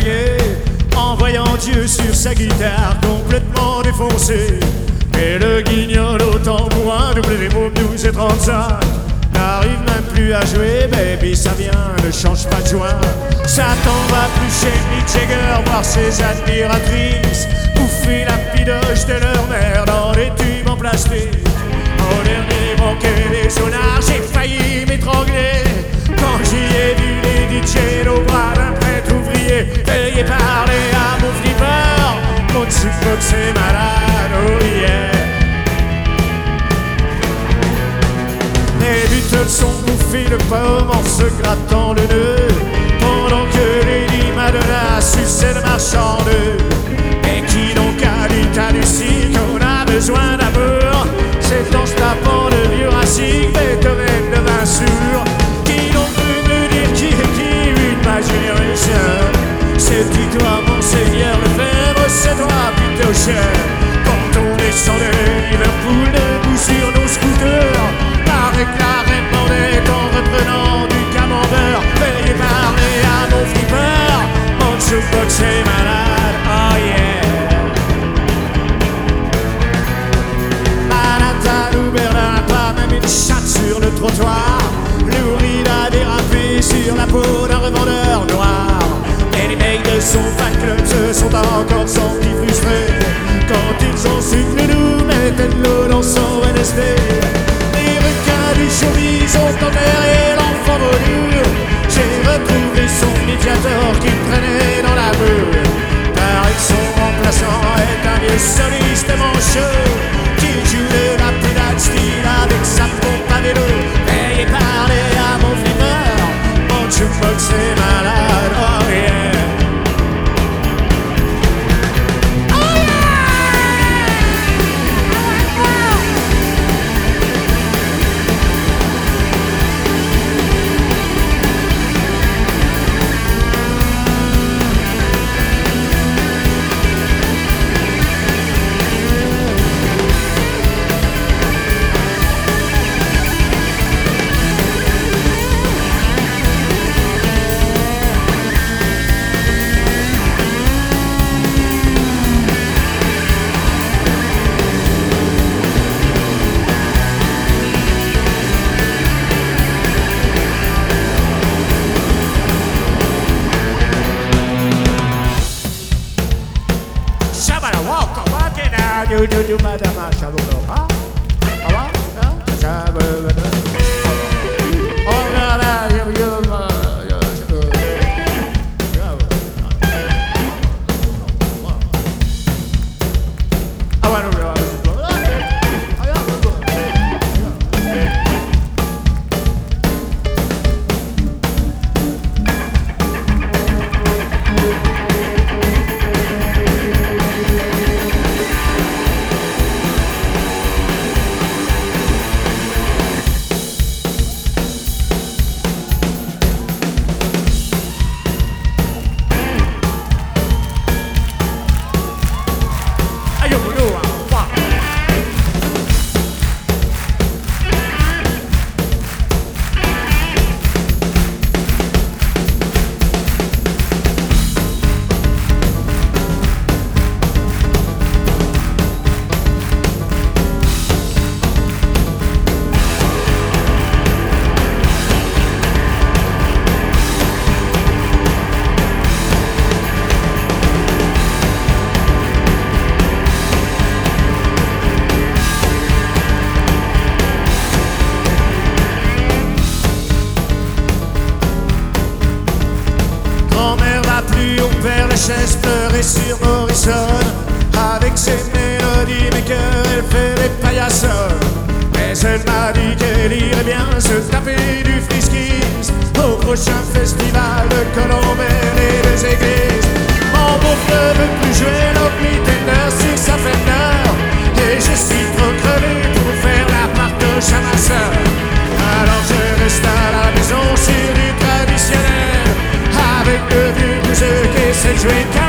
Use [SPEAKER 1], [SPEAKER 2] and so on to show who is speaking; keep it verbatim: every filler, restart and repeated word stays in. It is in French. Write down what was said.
[SPEAKER 1] pagaie en voyant Dieu sur sa guitare complètement défoncée. Et le guignol au tambourin, double des mômes douze et trente-cinq, n'arrive même plus à jouer, baby, ça vient, ne change pas de joint. Satan va plus chez Mick Jagger voir ses admiratrices bouffer la pidoche de leur mère dans des tubes en plastique. Au dernier banquet des sonars, j'ai failli m'étrangler quand j'y ai vu les D J au bras d'un prêtre ouvrier payé par les à mon flipper. Mon jukebox est malade, oh yeah. Les Beatles sont bouffés de pommes en se grattant le nœud, pendant que Lady Madonna suçait le marchand d'œufs. Et qui donc a dit à Lucie qu'on a besoin d'amour? C'est en se tapant de vieux racines, Beethoven devint sourd. Qui donc peut me dire qui est qui? Une imagination. C'est dit toi, Monseigneur Lefebvre, c'est toi, plutôt cher. Quand on descendait Liverpool debout sur nos scooters, avec la reine demandait en reprenant du camembert payé par les à mon flipper. Mon jukebox est malade, oh yeah. Manhattan ou Berlin, pas même une chatte sur le trottoir. Louride a dérapé sur la peau d'un revendeur noir. Et les mecs de son fan club se sont encore sentis frustrés quand ils ont su que nous mettaient de l'eau dans son N S D. Du showbiz ont enterré l'enfant voulu. J'ai retrouvé son médiateur qui traînait dans la boue. Paraît que son remplaçant est un vieux soliste mancheux qui joue de la pédale style avec sa pompe à vélo payé par les à mon flipper. Mon jukebox est malade, oh yeah. Do do do madama shabulo ha awa ha shabulo oh la la yo yo yo awa no chaise pleurer sur Morrison. Avec ses mélodies, mes cœurs, elle fait des paillassons. Mais elle m'a dit qu'elle irait bien se taper du friskis au prochain festival de Colombelle et des églises. Mon beau-frère veut plus jouer l'Opry Tender sur sa Fender, et je suis trop crevé pour faire la partoche à ma sœur. Alors je reste à la maison sur du traditionnel avec le vieux blueseux qui sait jouer.